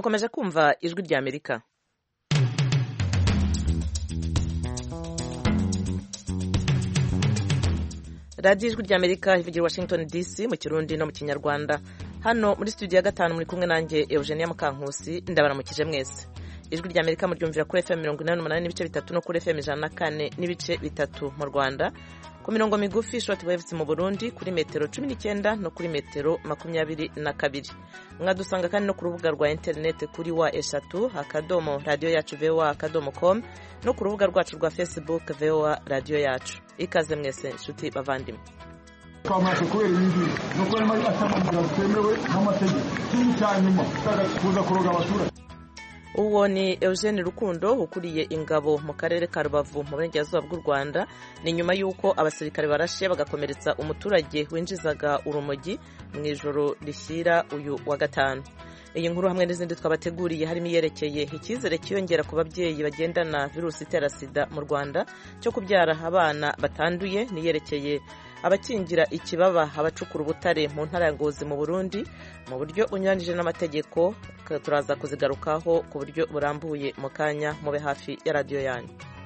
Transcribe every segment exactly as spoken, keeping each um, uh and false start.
mukomeje kumva ijwi rya Amerika. radiyo ijwi rya Amerika ivugira Washington D C mu Kirundi no mu Kinyarwanda. Hano muri studio ya gatanu muri kumwe nanjye Eugenia Mukankusi, ndabaramukije mwese. Ijwi rya Amerika muryumvira kuri F M mirongo inani n'umunani n'ibice bitatu no kuri F M ijana na kane n'ibice bitatu mu Rwanda, ku mirongo migufi short waves mu Burundi kuri metero cumi n'icyenda no kuri metero makumyabiri na kabiri. Mwadusanga kandi no ku rubuga rwa internet kuri wa eshatu akadomo radio yacu voa akadomo com no ku rubuga rwacu rwa Facebook voa radio yacu. Ikaze mwese nshuti bavandimwe. Twamaze kubera ibindi no ko ari atamubwira twemewe n'amategeko cyanyuma kuza kuroga abaturage. Uwo ni Eugene Rukundo ukuriye ingabo mu karere ka Rubavu mu burengerazuba bw'u Rwanda, ni nyuma y'uko abasirikare barashe bagakomeretsa umuturage winjizaga urumogi mu ijoro rishyira uyu wa gatanu. Iyi nkuru hamwe n'izindi twabateguriye harimo iyerekeye icyizere kiyongera ku babyeyi bagendana virusi itera sida mu Rwanda cyo kubyara abana batanduye, niyerekeye abakingira ikibaba abacukura ubutare mu ntara ya Ngozi mu Burundi mu buryo unyuranije n'amategeko. Turaza kuzigarukaho ku buryo burambuye mu kanya, mube hafi ya radiyo yanyu.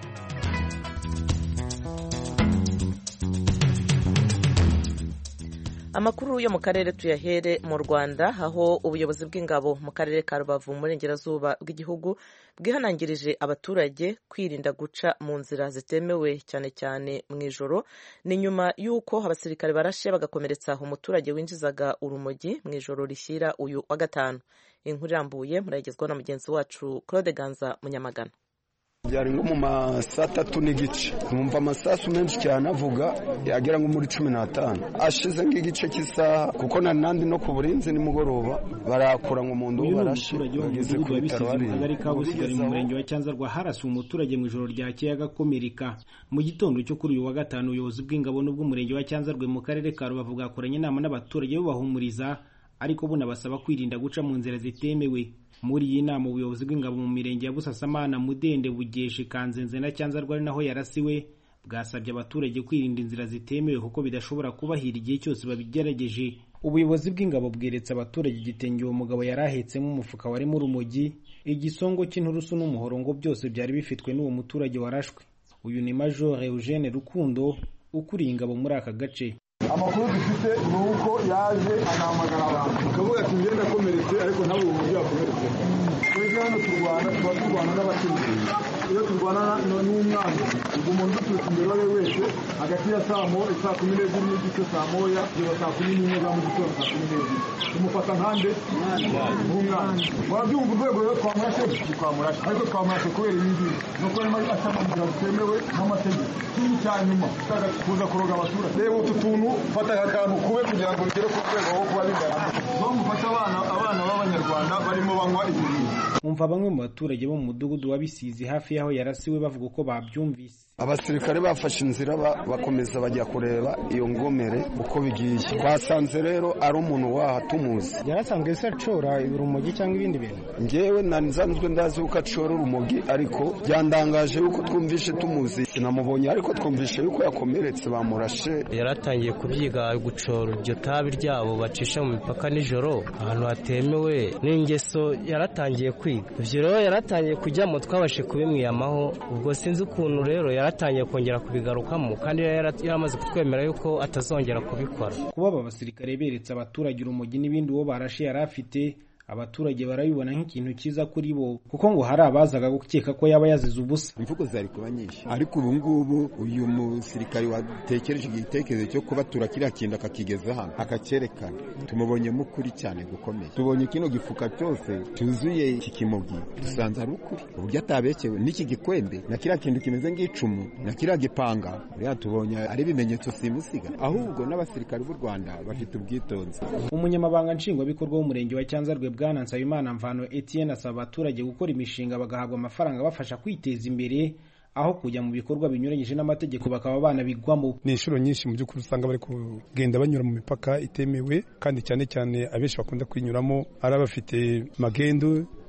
Amakuru yo mu karere tuyahere mu Rwanda, aho ubuyobozi bw'ingabo mu karere ka Rubavu mu burengerazuba bw'igihugu bwihanangirije abaturage kwirinda guca mu nzira zitemewe cyane cyane mu ijoro, ni nyuma y'uko abasirikare barashe bagakomeretsa umuturage winjizaga urumogi mu ijoro rishyira uyu wa gatanu. Inkuru irambuye murayigezwaho na mugenzi wacu Claude Ganza Munyamagana. Byari nko mu masaa atatu n'igice numva amasasu menshi cyane avuga yagera nko muri cumi n'atanu ashize nk'igice cy'isaha, kuko na nandi no ku burinzi nimugoroba barakura ngo mu ndu barashe bageze ku bitaro hari Akagari ka Busigari mu murenge wa Cyanzarwa harasuye umuturage mu ijoro ryakeye agakomereka. Mu gitondo cyo kuri uyu wa gatanu ubuyobozi bw'ingabo n'ubw'umurenge wa Cyanzarwa mu karere ka Rubavu bwakoranye inama n'abaturage babahumuriza, ariko bunabasaba kwirinda guca mu nzira zitemewe. Muri iyi nama ubuyobozi bw'ingabo mu mirenge ya Busasamana, Mudende, Bugeshe, Kanzenze na Cyanzarwa ari naho yarasiwe bwasabye abaturage kwirinda inzira zitemewe kuko bidashobora kubahira igihe cyose babigerageje. Ubuyobozi bw'ingabo bweretse abaturage igitenge uwo mugabo yari ahetsemo umufuka warimo urumogi, igisongo cy'inturusu n'umuhorongo byose byari bifitwe n'uwo muturage warashwe. Uyu ni Major Eugene Rukundo ukuriye ingabo muri aka gace. Amakuru dufite ni uko yaje anahamagara abantu akavuga ati ngenda akomeretse ariko ntabwo umuntu yakomeretse. Twebwe hano turwana tuba turwana n'abaturage, iyo turwana n'umwana ubwo umuntu uturutse imbere we wese hagati ya saa mo saa kumi n'ebyiri n'igice saa moya kugeza saa kumi n'imwe za mu gitondo saa kumi n'ebyiri tumufata nkande nk'umwana. Wabyumva urwego rero twamurashe twamurashe ariko twamurashe kubera ibindi no ko arimo atamubwira bitemewe n'amategeko cyanyuma kuza kuroga abaturage. Reba utu tuntu fata akantu kube kugira ngo ugere ku rwego rwo kuba bigaragara no mufasha abana abana b'abanyarwanda barimo banywa ibintu. Umva bamwe mu baturage bo mu mudugudu wa Bisizi hafi yaho yarasiwe bavuga uko babyumvise. Abasirikare bafashe inzira bakomeza bajya kureba iyo ngomere uko bigiye. Basanze rero ari umuntu wahatumuzi. Yarasanzwe se acora urumogi cyangwa ibindi bintu? Ngewe nanzanzwe ndazi uko acora urumogi, ariko byandangaje yuko twumvishe tumuzi. Sinamubonye ariko twumvishe yuko yakomeretse bamurashe. Yaratangiye kubyiga gucora iryo tabi ryabo bacisha mu mipaka nijoro ahantu hatemewe n'ingeso, yaratangiye kwiga. Ivyo rero yaratangiye kujyamo twabashe kubimwiyamaho, ubwo sinzi ukuntu rero yaratangiye kongera kubigarukamo kandi yaramaze kutwemera yuko atazongera kubikora. Kuba aba basirikare beretse abaturage urumogi n'ibindi uwo barashe yari afite, abaturage barabibona nk'ikintu cyiza kuri bo, kuko ngo hari abazaga gukeka ko yaba yazize ubusa. Imvugo zari kuba nyinshi, ariko ubu ngubu uyu musirikare watekereje igitekerezo cyo kuba turakira kinda kakigeza hano akacyerekana, tumubonyemo ukuri cyane gukomeye. Tubonye kino gifuka cyose cyuzuye iki kimogi, dusanze ari ukuri uburyo atabekewe n'iki gikwembe na kiriya kintu kimeze nk'icumu na kiriya gipanga, uriya tubonye ari ibimenyetso simusiga. Ahubwo n'abasirikare b'u Rwanda bafite ubwitonzi. Umunyamabanga nshingwabikorwa w'umurenge wa Cyanzarwe Bwana Nsabimana Mvano Etienne asaba abaturage gukora imishinga bagahabwa amafaranga bafasha kwiteza imbere aho kujya mu bikorwa binyuranyije n'amategeko bakaba banabigwamo. Ni inshuro nyinshi mu by'ukuri usanga bari kugenda banyura mu mipaka itemewe, kandi cyane cyane abenshi bakunda kwinyuramo ari abafite magendo,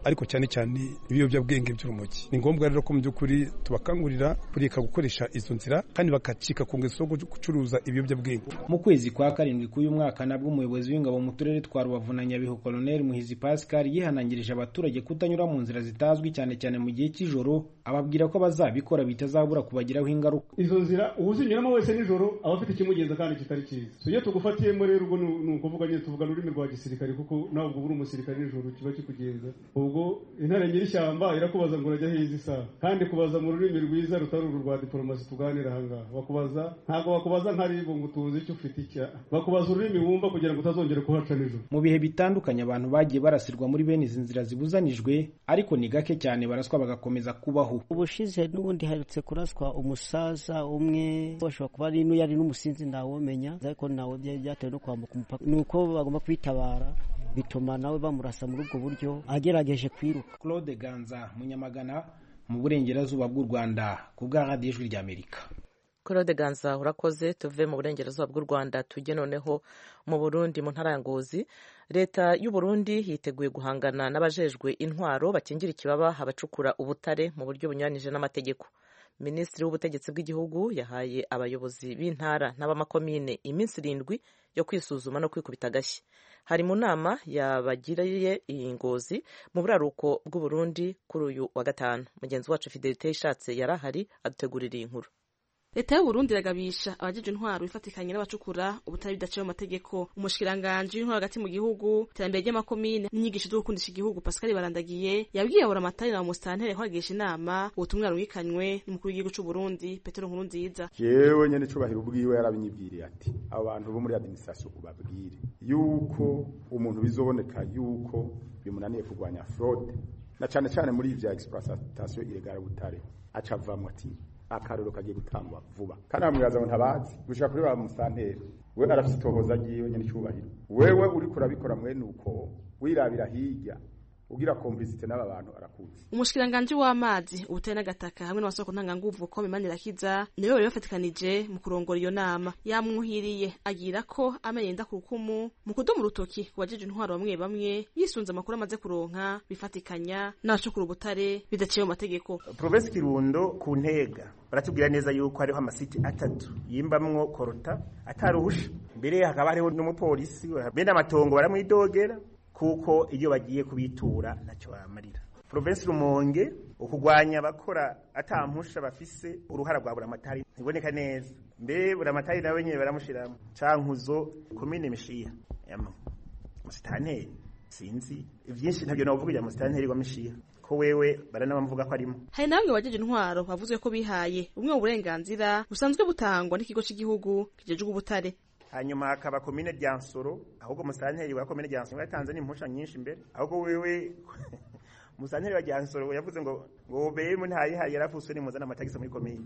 ariko cyane cyane ibiyobyabwenge by'urumogi. Ni ngombwa rero ko mu by'ukuri tubakangurira kureka gukoresha izo nzira kandi bakacika ku ngeso yo gucuruza ibiyobyabwenge. Mu kwezi kwa karindwi k'uyu mwaka nabwo umuyobozi w'ingabo mu turere twa Rubavu na Nyabihu Colonel Muhizi Pascal yihanangirije abaturage kutanyura mu nzira zitazwi cyane cyane mu gihe cy'ijoro, ababwira ko bazabikora bitazabura kubagiraho ingaruka. Izo nzira uzinyuramo wese nijoro aba afite ikimugenza kandi kitari cyiza. So iyo tugufatiyemo rero ubwo ni ukuvuga nyine tuvuga ururimi rwa gisirikare kuko nawe ubwo uri umusirikare nijoro kiba kikugenza. Ubwo intare nyir'ishyamba irakubaza ngo urajya heza isaha, kandi kubaza mu rurimi rwiza rutari uru rwa diplomasi tuganira aha ngaha. Bakubaza ntabwo bakubaza nk'aribo ngo tuzi icyo ufite icya, bakubaza ururimi wumva kugira ngo utazongera kuhaca nijoro. Mu bihe bitandukanye abantu bagiye barasirwa muri bene izi nzira zibuzanijwe, ariko ni gake cyane baraswa bagakomeza kubaho. Ubushize n'ubundi harutse kuraswa umusaza umwe, bashobora kuba ari n'uyari n'umusinzi ntawomenya, ariko nawe byatewe no kwambuka umupaka, nuko bagomba kwitabara bituma nawe bamurasa muri ubwo buryo agerageje kwiruka. Claude Ganza, Munyamagana, mu burengerazuba bw'u Rwanda, ku bwa Radio Ijwi ry'Amerika. Claude Ganza urakoze. Tuve mu burengerazuba bw'u Rwanda tujye noneho mu Burundi, mu ntara ya Ngozi. Leta y'u Burundi yiteguye guhangana n'abajejwe intwaro bakingira ikibaba abacukura ubutare mu buryo bunyuranije n'amategeko. Minisitiri w'ubutegetsi bw'igihugu yahaye abayobozi b'intara n'abamakomine iminsi irindwi yo kwisuzuma no kwikubita agashyi. Hari mu nama yabagiriye iyi Ngozi mu buraruko bw'u Burundi kuri uyu wa gatanu. Mugenzi wacu Fidelite Ishatse yarahari adutegurira iyi nkuru. Leta y'u Burundi iragabisha abajeje intwaro ifatikanye n'abacukura ubutari bidaciye mu mategeko. Umushikiranganje w'intwaro hagati mu gihugu, iterambere ry'amakomine n'inyigisho zo gukundisha igihugu Pascal Barandagiye yabwiye abura amatari na Mustantere ko agisha inama ubutumwa rwikanywe n'umukuru w'igihugu cy'u Burundi Petero Nkurunziza. Jewe nyene cubahiro ubwiwe yarabinyibwiriye ati abantu bo muri administration ubabwire yuko umuntu bizoboneka yuko bimunaniye kurwanya fraude na cyane cyane muri ivya exploitation illegale butare acavamwe ati akaroro kagiye gutangwa vuba kandi amwibaza ngo ntabazi gushika kuri ba Mustantere we arafite tohoza giye nyene cyubahiro wewe uri kurabikora mwene uko wirabira hirya ugira complicité n'aba bantu arakuzi. Umushikiranganje w'amazi ubutare n'agataka hamwe n'abasoko ntanganguvu ko Bimanira Kiza niwe bari bafatikanije mu kurongora iyo nama. Yamwuhiriye agira ko amenyenda ku rukumu mu kudomu rutoki kubajeje intwaro bamwe bamwe yisunze amakuru amaze kuronka bifatikanya n'abacukura ubutare bidaciye mu mategeko. Province Kirundo ku Ntega baratubwira neza yuko hariho amasiti atatu yimbamwo korota ataruhusha, mbere hakaba hariho n'umupolisi bene amatongo baramwidogera kuko iyo bagiye kubitura nacyo bamarira. Province Rumonge ukugwanya bakora atampusha bafise uruhara rwa buramatari ntiboneka neza, mbe buramatari nawe nyene baramushiramo cankuzo komine Mishiha yama Mustantere sinzi ivyinshi ntabyo navuga ya Mustantere wa Mishiha ko wewe baranabamvuga ko arimo. Hari namwe bajeje intwaro bavuzwe ko bihaye umwe mu burenganzira busanzwe butangwa n'ikigo cy'igihugu kijejwe ubutare. Hanyuma hakaba komine Ryansoro, ahubwo Mustantere wa komine Ryansoro yatanze n'impusha nyinshi imbere, ahubwo wewe Mustantere wa Ryansoro yavuze ngo ngo beye ntayi hari yarafuswe ni muzana amatagisa muri komine.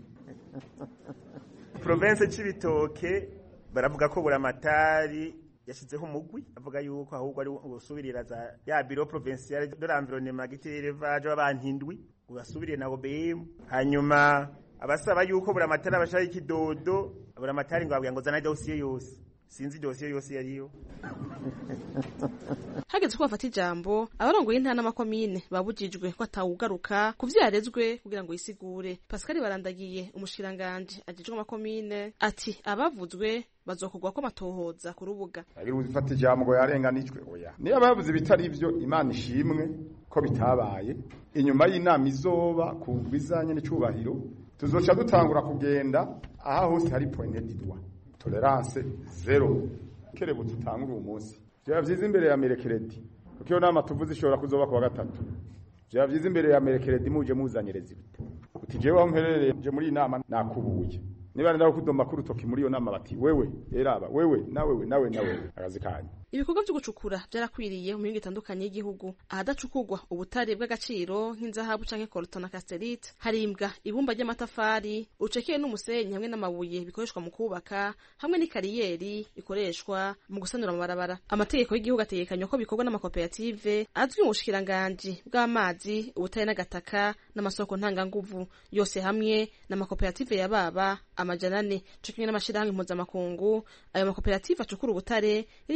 Province Cibitoke baravuga ko buramatari yashizeho umugwi avuga yuko ahubwo ari ubusubirira za ya bureau provincial de l'environnement giterevage abantindwi ubasubiriye nabo beye. Hanyuma abasaba yuko buramatari abashaka ikidodo buramatari ngo abwira ngo zana dossier yose, sinzi dossier yose yariyo. Hageze ko bafata ijambo abarongoye intana n'amakomine babujijwe ko atawugaruka kuvyarezwe kugira ngo yisigure. Pascal Barandagiye umushiranganje ajejwe amakomine ati abavuzwe bazokugwa ko amatohoza ku rubuga. Agira uzifata ijambo ngo yarenganijwe oya. Niyo bavuze bitari ivyo Imana ishimwe ko bitabaye. Inyuma y'inama izoba ku bizanye n'icubahiro tuzoca dutangura kugenda aha hose hari pointed dwa tolerance zero kerebo tutangura umunsi. Vya vyiza imbere ya merekeredi kuko nama tuvuze ishobora kuzoba kwa gatatu. Vya vyiza imbere ya merekeredi muje muzanyereza ibite uti jewe aho mperereye je muri inama nakubuye niba ndaho kudomba ku rutoki muri iyo nama bati wewe eraba wewe na wewe nawe nawe arazikanye. Ibikorwa byo gucukura byarakwiriye mu mihingo itandukanye y'igihugu ahadacukugwa ubutare bw'agaciro nk'inzahabu canke coltan na casterite, harimbwa ibumba ry'amatafari ucekeye n'umusenyi hamwe n'amabuye bikoreshwa mu kubaka hamwe n'ikariyeri ikoreshwa mu gusanura amabarabara. Amategeko y'igihugu ategekanywa ko bikorwa n'amakoperative azwi mu bushikiranganje bw'amazi ubutare n'agataka n'amasoko ntanganguvu yose hamwe n'amakoperative yababa amajana ane cyo kimwe n'amashirahamwe mpuzamakungu. Ayo makoperative acukura ubutare yari yarahagaritse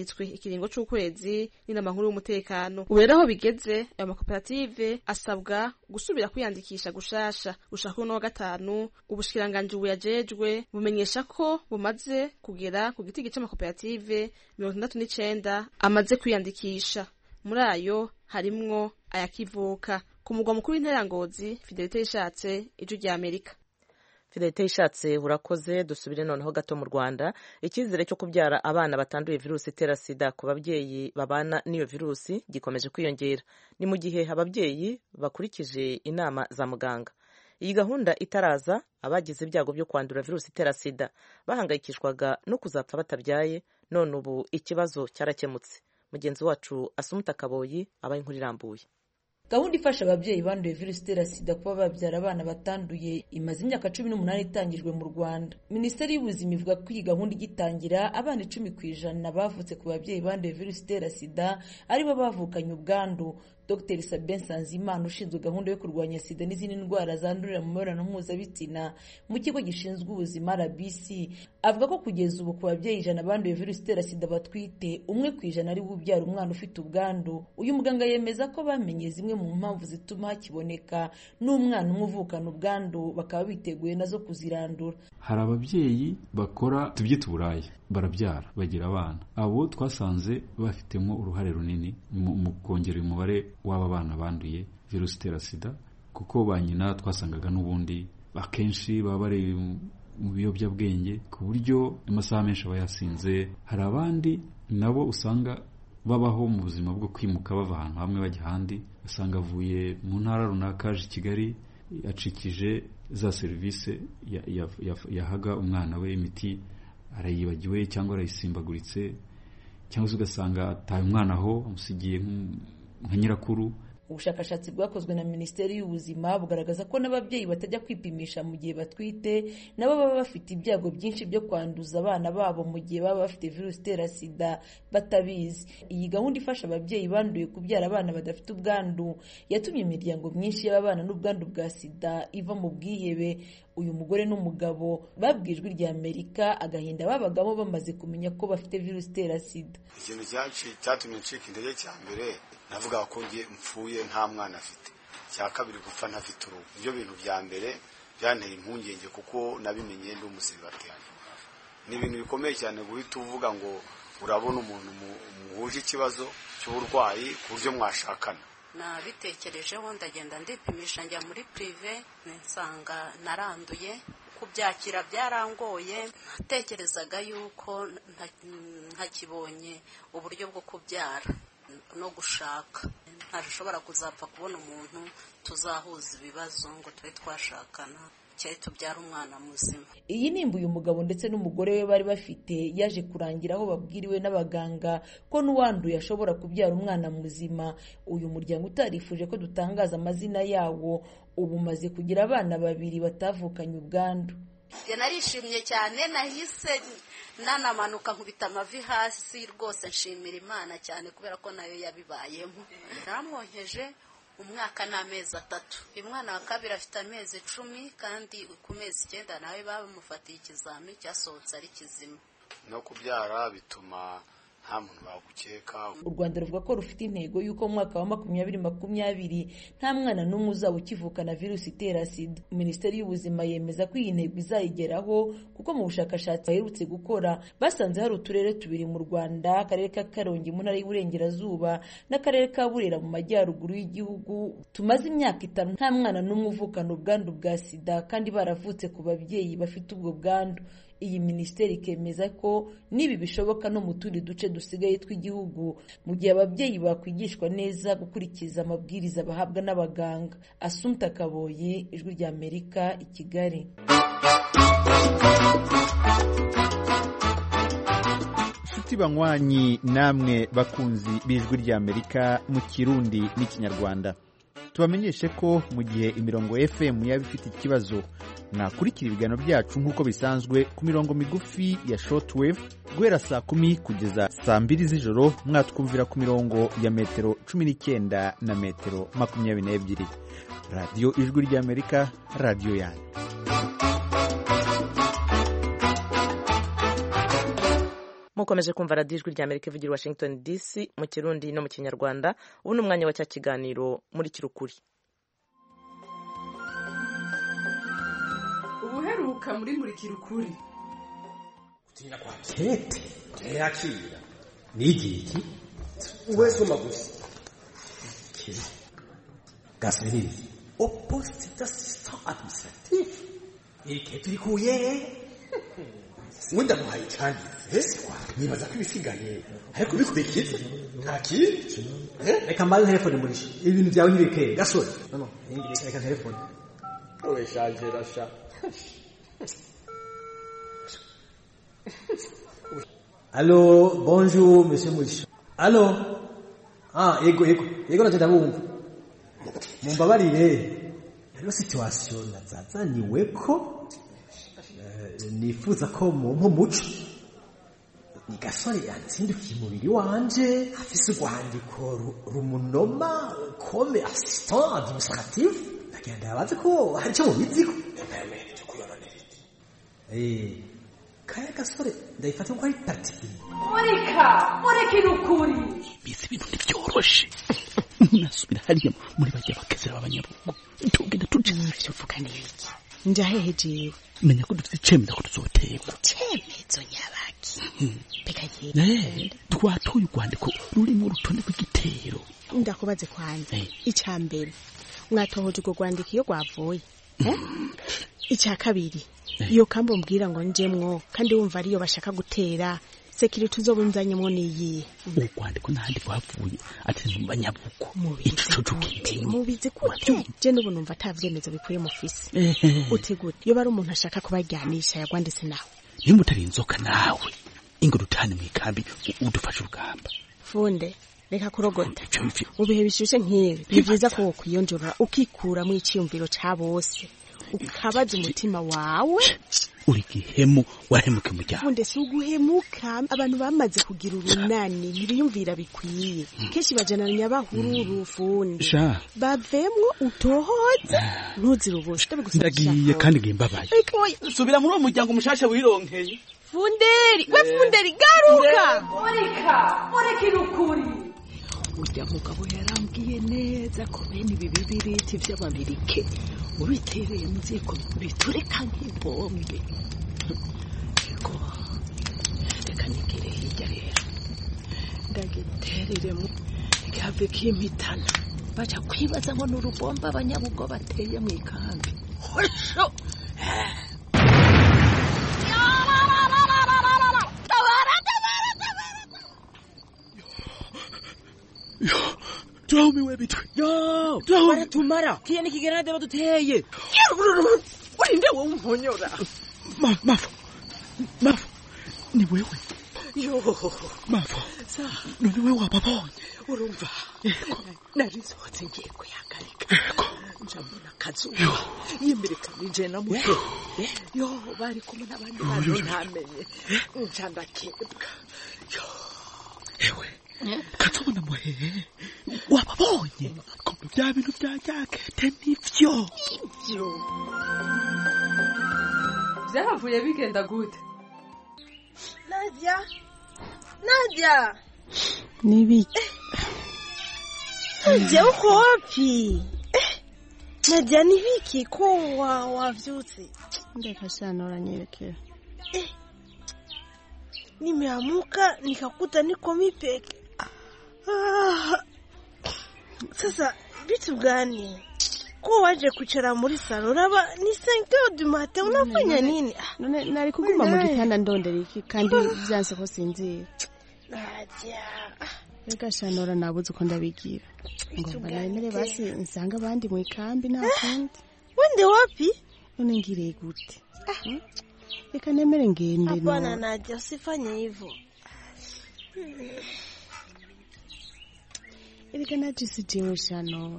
hahagaritswe ikiringo c'ukwezi n'inama nkuru y'umutekano. Ubu rero aho bigeze ayo makoperative asabwa gusubira kwiyandikisha gushasha. Gushaka uno wa gatanu ubushikiranganji buyajejwe bumenyesha ko bumaze kugera ku giti gice amakoperative mirongo itandatu n'icenda amaze kwiyandikisha. Muri ayo harimwo ayakivuka. Ku mugwa mukuru w'intara Ngozi, Fidelite Ishatse, Ijwi rya Amerika. Fidelite Ishatse, urakoze. Dusubire noneho gato mu Rwanda. Icyizere cyo kubyara abana batanduye virusi itera sida ku babyeyi babana n'iyo virusi gikomeje kwiyongera. Ni mu gihe ababyeyi bakurikije inama za muganga. Iyi gahunda itaraza, abagize ibyago byo kwandura virusi itera sida bahangayikishwaga no kuzapfa batabyaye, none ubu ikibazo cyarakemutse. Mugenzi wacu Asumuta Kaboyi abaye inkuru irambuye. Gahunda ifasha ababyeyi banduye virusi itera sida kuba babyara abana batanduye imaze imyaka cumi n'umunani itangijwe mu Rwanda. Minisiteri y'Ubuzima ivuga ko iyi gahunda igitangira abana icumi ku ijana bavutse ku babyeyi banduye virusi itera sida aribo bavukanye ubwandu. Dr Sabin Sanzimana ushinzwe gahunda yo kurwanya sida n'izindi ndwara zandurira mu mibonano mpuzabitsina mu kigo gishinzwe ubuzima R B C avuga ko kugeza ubu ku babyeyi ijana banduye virusi itera sida batwite umwe ku ijana ari ubyara umwana ufite ubwandu. Uyu muganga yemeza ko bamenye zimwe mu mpamvu zituma hakiboneka n'umwana umwe uvukana ubwandu bakaba biteguye nazo kuzirandura. Hari ababyeyi bakora tubyita uburaya barabyara bagira abana, abo twasanze bafitemo uruhare runini mu kongera umubare w'aba bana banduye virusi itera sida, kuko ba nyina twasangaga n'ubundi akenshi baba bari mu biyobyabwenge ku buryo amasaha menshi bayasinze. Hari abandi nabo usanga babaho mu buzima bwo kwimuka bava ahantu hamwe bajya ahandi, usanga avuye mu ntara runaka aje i Kigali acikije za serivisi yahaga umwana we imiti arayibagiwe cyangwa arayisimbaguritse, cyangwa se ugasanga ataye umwana aho amusigiye nka nyirakuru. Ubushakashatsi bwakozwe na Minisiteri y'Ubuzima bugaragaza ko n'ababyeyi batajya kwipimisha mu gihe batwite nabo baba bafite ibyago byinshi byo kwanduza abana babo mu gihe baba bafite virusi itera sida batabizi. Iyi gahunda ifasha ababyeyi banduye kubyara abana badafite ubwandu yatumye imiryango myinshi y'abana n'ubwandu bwa sida iva mu bwihebe. Uyu mugore n'umugabo babwijwe rya Amerika agahinda babagamo bamaze kumenya ko bafite virusi itera sida. Ikintu cyatumye ncika intege cya mbere navuga ko ngiye mfuye nta mwana afite, cya kabiri gupfa ntafite uruhu. Ibyo bintu bya mbere byanteye impungenge kuko nabimenye ndi umusiribateri. Ni ibintu bikomeye cyane guhita uvuga ngo urabona umuntu muhuje ikibazo cy'uburwayi ku buryo mwashakana. Nabitekerejeho ndagenda ndipimisha njya muri prive nsanga naranduye. Kubyakira byarangoye, natekerezaga yuko ntakibonye uburyo bwo kubyara no gushaka, ntashobora kuzapfa kubona umuntu tuzahuza ibibazo ngo tube twashakana cyari tubyara umwana muzima. Iyi nimba uyu mugabo ndetse n'umugore we bari bafite yaje kurangira aho babwiriwe n'abaganga ko n'uwanduye ashobora kubyara umwana muzima. Uyu muryango utarifuje ko dutangaza amazina yawo ubu maze kugira abana babiri batavukanye ubwandu. Narishimye cyane, nahise nanamanuka nkubita amavi hasi rwose nshimira Imana cyane kubera ko nayo yabibayemo. Naramwonkeje umwaka n'amezi atatu, umwana wa kabiri afite amezi icumi kandi ku mezi icyenda nawe bamufatiye ikizami cyasohotse ari kizima. No kubyara bituma nta muntu bagukeka. U Rwanda ruvuga ko rufite intego y'uko mu mwaka wa makumyabiri makumyabiri nta mwana n'umwe uzaba ukivukana virusi itera sida. Minisiteri y'Ubuzima yemeza ko iyi ntego izayigeraho kuko mu bushakashatsi baherutse gukora basanze hari uturere tubiri mu Rwanda, akarere ka Karongi mu ntara y'Iburengerazuba n'akarere ka Burera mu majyaruguru y'igihugu, tumaze imyaka itanu nta mwana n'umwe uvukana ubwandu bwa sida kandi baravutse ku babyeyi bafite ubwo bwandu. Iyi minisiteri ikemeza ko nibi bishoboka no mu tundi duce dusigaye tw'igihugu mu gihe ababyeyi bakwigishwa neza gukurikiza amabwiriza bahabwa n'abaganga. Asumta Kaboyi, Ijwi rya Amerika, i Kigali. Nshuti banywanyi namwe bakunzi b'Ijwi rya Amerika mu Kirundi n'Ikinyarwanda, tubamenyeshe ko mu gihe imirongo F M yaba ifite ikibazo mwakurikira ibiganiro byacu nk'uko bisanzwe ku mirongo migufi ya shortwave guhera saa kumi kugeza saa mbiri z'ijoro, mwatwumvira ku mirongo ya metero cumi n'icyenda na metero makumyabiri n'ebyiri. Radiyo Ijwi ry'Amerika, radiyo yanyu. mukomeje kumva radiyo ijwi rya Amerika ivugira Washington D C mu Kirundi no mu Kinyarwanda. Ubu ni umwanya wa cya kiganiro muri Kirukuri. Ubuheruka muri muri Kirukuri. Kutinda kwa kete yakira nigiki uwesoma gusa gasirisi oposte d'assistant administratif iki turikuye wenda muhaye cyane eswa nibaza ko ibisigaye ariko bikubikije ntaki reka mbaye telefone muri ibintu byawe ntibike gasore no no ingire reka telefone owe shaje rasha Allô, bonjour, monsieur Mouche. Allô? Ah, yego, yego. Yego natenda bumva. Mumbabarire. Rero situation nazazaniweko. Eh, nifuza ko mu muco. Ni gasore yatsindukiye umubiri wanje, afise urwandiko rumunoma comme assistant administratif. Agenda abaze ko hari cyo mubiziko. Eh, kaya gasore ndayifata ko ari parti. Murika, murika irukuri. Bisi bintu ntivyoroshe. Nasubira hariya muri bajya bakezera abanyabugo. Tugenda tujisha uvuga niki. Njahehe jewe. Menya ko dufite cemeza ko tuzoterwa. Cemezo nyabaki. Pekaye. Eh, twatoye urwandiko ruri mu rutonde rw'igitero. Ndakubaze kwanje. Icambere. Mwatohoje urwo rwandiko iyo rwavuye. Eh? Icya kabiri. Iyo kambo mbwira ngo njemwo kandi wumva ariyo bashaka gutera security uzobunzanyemo niyi ukwandiko nahandi bavuye ati mu banyabuko ico cukite mubize ko je nubu numva atavyemezo bikuye mu fisi utegute iyo bari umuntu ashaka kubajyanisha yagwanditse nawe nimutari inzoka nawe ingo dutane mwikambi udufasha urugamba funde reka kurogota ubihe bishushe nk'ibi ni byiza ko kwiyonjora ukikura mu iciyumviro ca bose ukabaza umutima wawe uri gihemu wahemuke mu jya funde suguhemuka abantu bamaze kugira urunani ntibiyumvira bikwiye keshi bajananya bahururu funde bavemwo utohoza ntuzira ubose ndagiye kandi ngimbabaye subira muri uwo muryango mushasha wironkeye funderi we funderi garuka murika murika irukuri urya mugabo yarambwiye neza ko bene ibi bibiriti by'abamerike ubitereye mu ziko bitureka nk'ibombe ego reka nigire hirya rero ndagitereremo gave kimitana baca kwibaza ngo n'urubomba abanyabugo bateye mu ikambi hosho Drome we bitwe. Yo, Drome tumara. Kiye nikigerade baduteye. Urinde wo umponyora. Ma mafo. Mafo. Ni wewe. Yo. Mafo. Sa. None wewe wababonye. Urumva. Yego. Narizote ngiye kuyagarika. Yego. Njambona kazuba. Yimbirika nije na muto. Yo, bari kumwe n'abandi bantu ntamenye. Njanda kebwa. Yo. Ewe. Katubona muhehe wababonye ko bya bintu bya jakete nivyo yo byavuye bigenda gute Nadia Nadia nibiki Nadia uko wapi Nadia nibiki ko wa wavyutse ndeka sana uranyelekea eh nimeamuka nikakuta niko mipeke. Ah, sasa vitu gani? Kwa waje kuchara muri salo raba ni cinq heures du matin unafanya nini? None nari kuguma mu gitanda ndondera iki kandi byanse ko sinzira. Nadia. Reka shanora nabuze ko ndabigira. Ngo banemere basi nsanga abandi mu ikambi nta kandi. Wende wapi? None ngire gute? Reka nemere ngende no. Hapana Nadia, usifanye hivyo. Reka najisi jewe shano.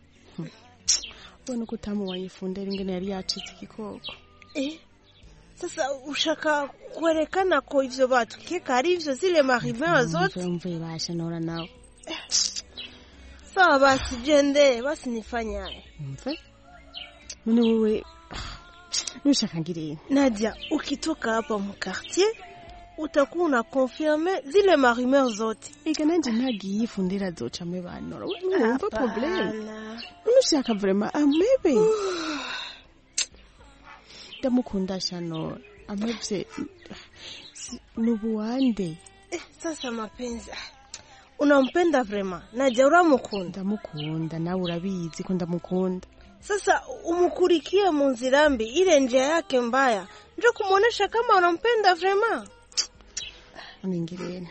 Bona kutamu wanyifundera ingene yari yacitse ikikoko. Eh? Sasa ushaka kuerekana ko ivyo batu keka ari ivyo zile marivin zote. Mve basha nora nawe. Sawa basi jende, basi nifanyaye. Mve? None wewe nushaka ngire. Nadia, ukitoka hapa mu quartier, utakuwa una confirme zile marumeur zote. Ega nanje ntagiye Fundera azoca mebanora. Numva problem. Unushaka vraiment amebe. Ndamukunda shano. Amebye nubuwande. Eh, sasa mapenzi. Unampenda vraiment? Naje uramukunda? Ndamukunda nawe urabizi ko ndamukunda. Sasa umukurikie mu nzira mbi ile njia yake mbaya. Ndio kumuonesha kama unampenda vraiment. Ningirene.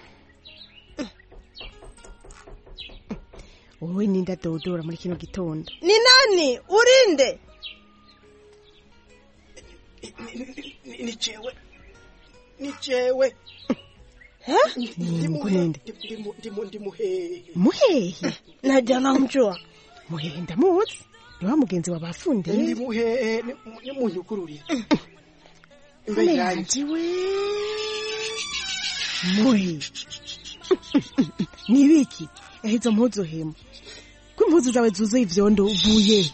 Wowe ninda dodora muri kino gitondo. Ni nani? Urinde. Ni chewe. Ni chewe. Eh? Ni muhende. Ndimo ndimo he. Muhehe. Naja namjua. Muhehe ndamuzi. Ni wa mugenzi wa bafunde. Ndi muhehe ni munyukururi. Mbere yanjye we. Muhe. Ni biki? Ehizo mpuzu hemu. Ko impuzu zawe zuzuye ivyondo uvuye.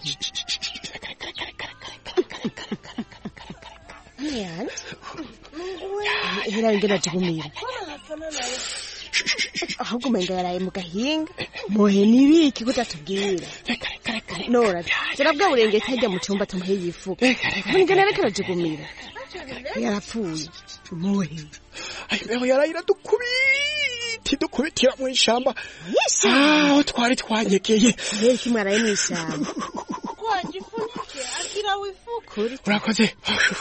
Niyani? Hera ingena jigumira. Ahubwo menga yaraye mu gahinga. Muhe ni biki kutatubwira? Nora, kirabwa urenge tajya mu cyumba tumuhe yifuka. Ingena reka rajigumira. Yarapfuye. Muhe. Ayo yarayira dukubiti dukubitira mu ishamba. Ah, twari twanyekeye. Yewe kimwaraye mu ishamba. Kwajifunike akira wifuka. Urakoze.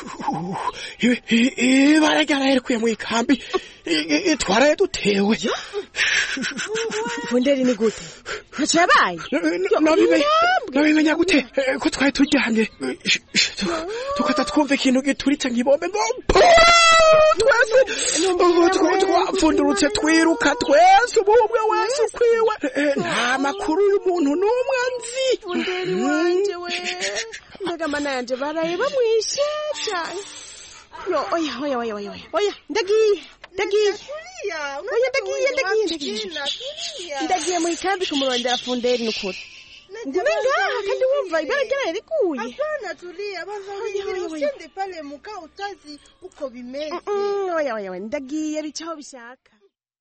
Ibi baragara yerekuye mu ikambi. Twaraye dutewe. Funderi ni gute? Ntacyo yabaye? Nabimenya gute ko twari turyamye tukata twumva ikintu gituritse nk'ibombe ngo twese twapfundurutse twiruka twese umwe wese ukwiwe nta makuru y'umuntu n'umwe nzi. Funderi wanje we mbega mana yanje baraye bamwishe cyane. Yo oya oya oya oya oya ndagiye ndagiye oya ndagiye ndagiye ndagiye ndagiye mu ikambi kumurondera Funderi n'ukuri. Ngumenga kandi wumva ibara ryara rikuye. Hapana tulia baza usende pale muka utazi uko bimeze. Oya oya ndagiye bicaho bishaka.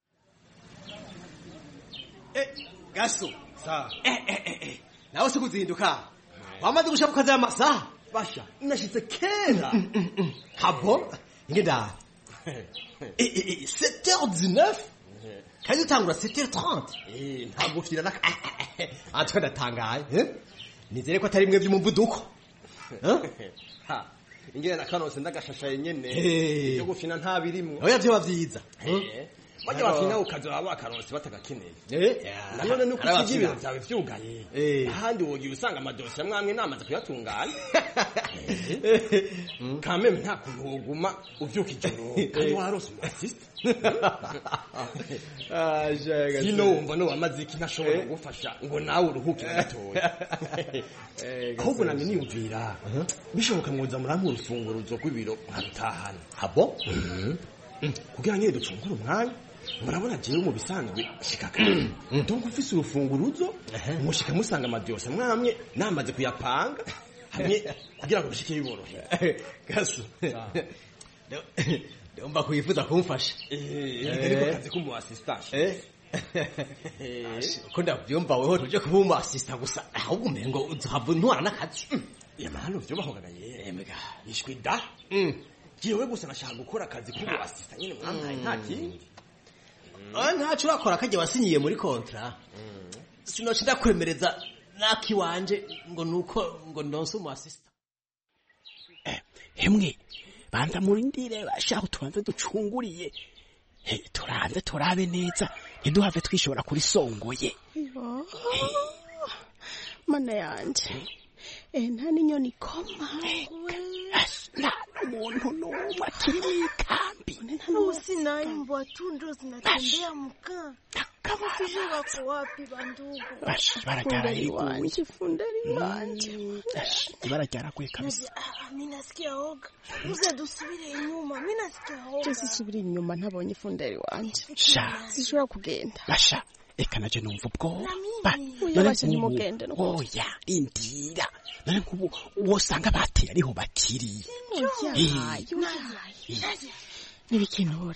Eh gaso sa eh eh eh nawe sikuzinduka wamaze gushaka kaza amasa basha nashitse kera habo ngida eh sept heures dix-neuf kandi utangura sept heures trente eh ntabwo fira na atwa ndatangaye eh nizere ko atari mwe by'umuvuduko ha ingene nakanose ndagashashaye nyene yo gufina nta birimwe oya byo bavyiza bajya bafina ukazoba bakaronse batagakeneye eh none nuko ikigibiro byawe vyugaye ahandi wogiye usanga amadosiye mwamwe namaze kuyatungana kameme nta kuntu woguma uvyuka ijoro kandi warose mu assist ah jaga sino wumva no amaziki ntashobora gufasha ngo nawe uruhuke gatoya ahubwo namwe niyumvira bishoboka mwoza murampa urufunguruzo rw'ibiro nkatahana habo kugira nyine ducungure umwanya murabona jewe mu bisanzwe shikaka donc ufise urufunguruzo mushika musanga amadiyose mwamwe namaze kuyapanga hamwe kugira ngo bishike biborohe gaso ndumva kuyifuza kumfasha eh kazi kumu assistant eh ko ndavyumva weho tuje kuba umu assistant gusa ahubwo umengo uzohava ntwara nakazi yamahano vyobahogaga yemega ishwi da jewe gusa nashaka gukora akazi kumu assistant nyene mwampaye nta kindi ah ntacu urakora akaje wasinyiye muri kontra sinoci ndakwemereza naki wanje ngo nuko ngo ndonse umu assistant eh hemwe banza murindire bashaka tubanze ducunguriye he turanze turabe neza ntiduhave twishobora kuri songoye mana yanje eh nta ninyoni koma nta umuntu n'umwe akiri mu ikambi usina imbwa tu ndo zinatembea mkaa kama sijui wako wapi bandugu barajara wanje Funderi wanje barajara kwe kabisa mimi nasikia oga uze dusubire inyuma mimi nasikia oga sisubire inyuma ntabonye Funderi wanje sha sishobora kugenda basha eka naje numva ubwoba yabashe nimugende no oya indira none nkubu wosanga batira ariho bakiri nibikinura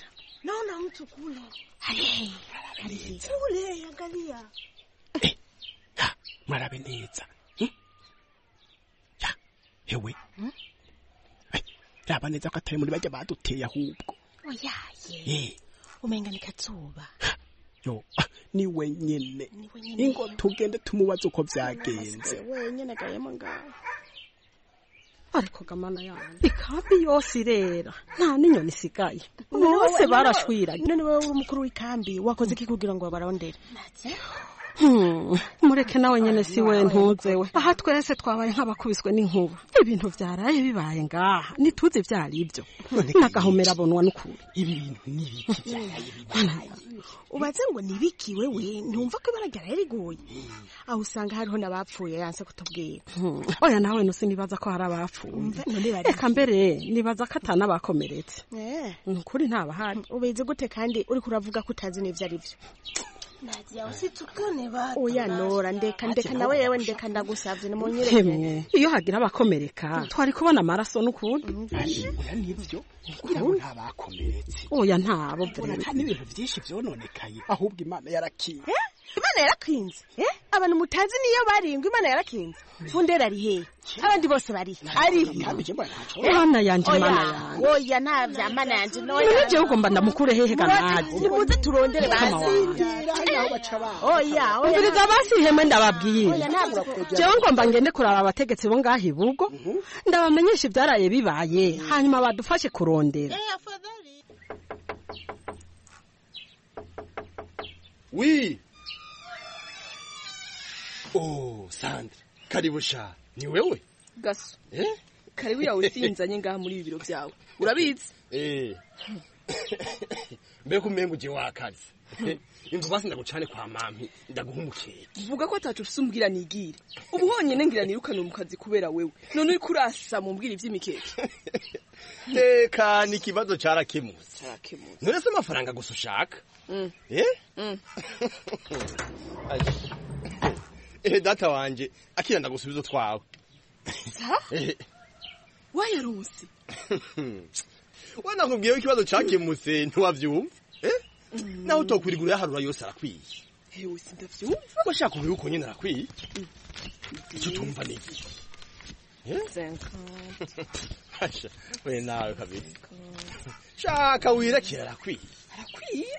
naona mtu kule. Aye, kule, angalia. Eh, ha, marabe neza. Hmm? Ya, hewe. Hmm? Eh, raba neza ko atari muri bajya baduteye ahubwo. Oyaye. Eh, umenga ni Katsuba. Yo, ni wenyene. Ingo tugende tumubaza uko vyagenze. Wenyene gayemo ngaho. Ariko gamana yanjye ikambi yose irera nta n'inyoni isigaye bose barashwira none wewe uri umukuru w'ikambi wakoze iki kugira ngo barondere Hmm, mureke nawe nyene si we ntuzewe aha twese twabaye nk'abakubiswe n'inkuba ibintu vyaraye bibaye ngaha nituzi vyari ibyo nagahomera bonwa n'ukuri ibi bintu nibiki vyaye ubaze ngo nibiki wewe ntumva ko baragara yariguye aho usanga hariho n'abapfuye yanse kutubwira oya nawe no sinibaza ko hari abapfuye reka mbere nibaza ko atana bakomeretse eh nukuri nta bahari ubize gute kandi uri kuravuga ko utazi n'ivyo ari byo Nadia usitukane bado. Oya nora ndeka ndeka nawe yewe ndeka ndagusavye ni munyereke. Iyo hagira abakomereka twari kubona amaraso n'ukundi. Oya nivyo. Kugira ngo ntabakomeretse. Oya ntabo bure. Nta n'ibintu byinshi byononekaye ahubwo Imana yarakinze. Eh? Imana yarakinze? Eh? Abantu mutazi niyo baringwa Imana yarakinze. Fundera ari he? Abandi bose bari. Ari. Mana yanje mana yanje. Oya ntavya mana yanje noya. Nije ugomba ndamukure hehe ganaje. Nimuze turondere basi. Oya, oya. Umviriza basi hemwe ndababwiye. Jewe ngomba ngende kuraba abategetsi bo ngahi bugo. Ndabamenyesha ibyaraye bibaye. Hanyuma badufashe kurondera. Oui. Oh, Sandra. Karibu sha. Ni wewe? Gaso. Eh? Karibu ya usinzanye ngaha muri bibiro byawe. Urabizi? Eh. Mbeko mengu je wakazi. Imvu basi ndagucane kwa mami ndaguhumukeye. Vuga ko atacu usumbwira nigire. Ubu honyene ngira nirukane mu kazi kubera wewe. None uri kurasa mu mbwira ivy'imikeke. Teka ni kibazo carakemutse. Carakemutse. None se amafaranga gusa ushaka? Mm. Eh? Mm. Eh data wanje akira ndagusubiza twawe. Sa? Eh. Wayarusi. Wana kubwiye ikibazo cakemutse ntiwavyumva? Eh? Naho utokwirigura harura yose arakwiye. Hewe sindavyumva. Washaka ubu uko nyene arakwiye. Icyo tumva niki? Eh? cinquante. Hasha, we nawe kabiri. Shaka wirakira arakwiye. Arakwiye?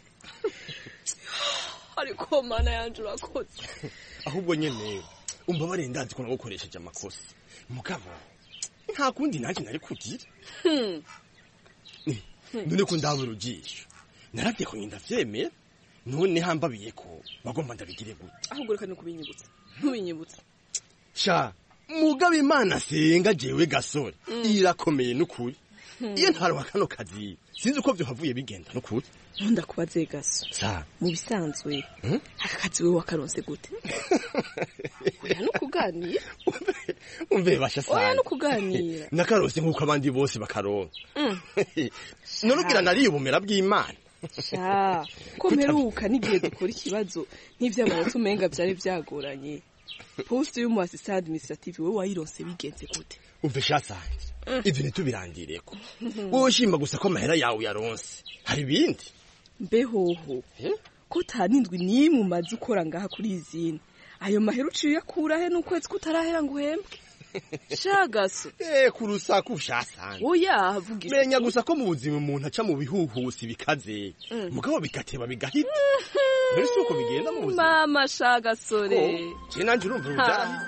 Ariko mana yanje urakoze. Ahubwo nyene umva barendazi ko nagukoresheje amakosa. Mugabo nta kundi nanjye nari kugira. Hmm. None ko ndabura ujisho. Narabye ko nyinda vyemera. None hambabiye ko bagomba ndabigire gute. Ahubwo reka nukubinyibutsa. Ntubinyibutsa. Sha, mugabe Imana senga jewe gasore. Mm. Irakomeye n'ukuri. Hmm. Iyo ntaro kano kazi. Sinzi uko byo havuye bigenda n'ukuri. Nkunda kubaze gaso. Sa. Mu bisanzwe. Hmm? Aka kazi we wakaronse gute? Oya no kuganira. Umve basha sana. Oya no kuganira. Nakarose nkuko abandi bose bakaronka. Mm. None ugira nari ubumera bw'Imana. Sha, ko mperuka nigiye dukora ikibazo n'ivy'amanota umenga byari byagoranye. Poste y'umu assistant administrative we wayironse bigenze gute? Umve sha sanje. Mm. Ivyo nitubirangireko. Wowe shimba gusa ko amahera yawe yaronse. Hari ibindi? Mbehoho. Eh? Ko tanindwi nimwe umaze ukora ngaha kuri izina. Ayo mahera uciye yakura he n'ukwezi kutarahera ngo uhembwe? Shagaso. Eh kurusaku ushasanga. Oya vugisha. Menya gusa ko mu buzima umuntu aca mu bihuhusi bikaze. Mm. Mugabo bigateba bigahita. Mbere suko bigenda mu buzima. Mama shagasore. Je nanje urumva ubyara.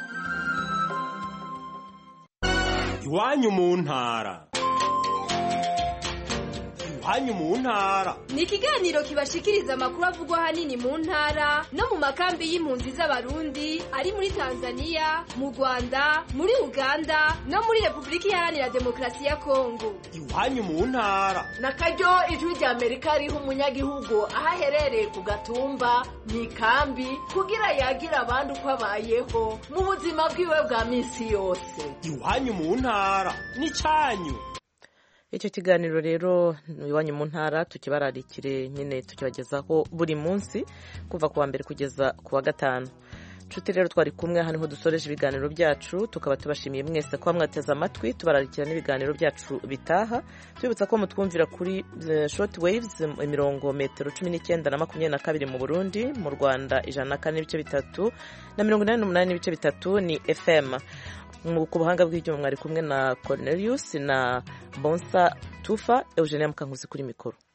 Iwanyu mu ntara. Iwanyu mu ntara. Ni ikiganiro kibashikiriza amakuru avugwa hanini mu ntara no mu makambi y'impunzi z'abarundi ari muri Tanzania, mu Rwanda, muri Uganda no muri Republika Iharanira Demokarasi ya Kongo. Iwanyu mu ntara. Nakaryo ijwi rya Amerika riho umunyagihugu ahaherereye ku gatumba mu ikambi kugira yagira abandi uko abayeho mu buzima bwiwe bwa minsi yose. Iwanyu mu ntara ni cyanyu. Icyo kiganiro rero iwanyu mu ntara tukibararikire nyine tukibagezaho buri munsi kuva kuwa mbere kugeza kuwa gatanu. nshuti rero twari kumwe hano dusoreje ibiganiro byacu tukaba tubashimiye mwese ko mwateze amatwi tubararikira n'ibiganiro byacu bitaha twibutsa ko mutwumvira kuri short waves imirongo metero cumi n'icyenda na makumyabiri na kabiri mu Burundi, mu Rwanda ijana na kane n'ibice bitatu na mirongo inani n'umunani n'ibice bitatu ni F M. Ku buhanga bw'ibyuma mwari kumwe na Cornelius na Bonsa Tufa, Eugenia Mukankuzi kuri mikoro.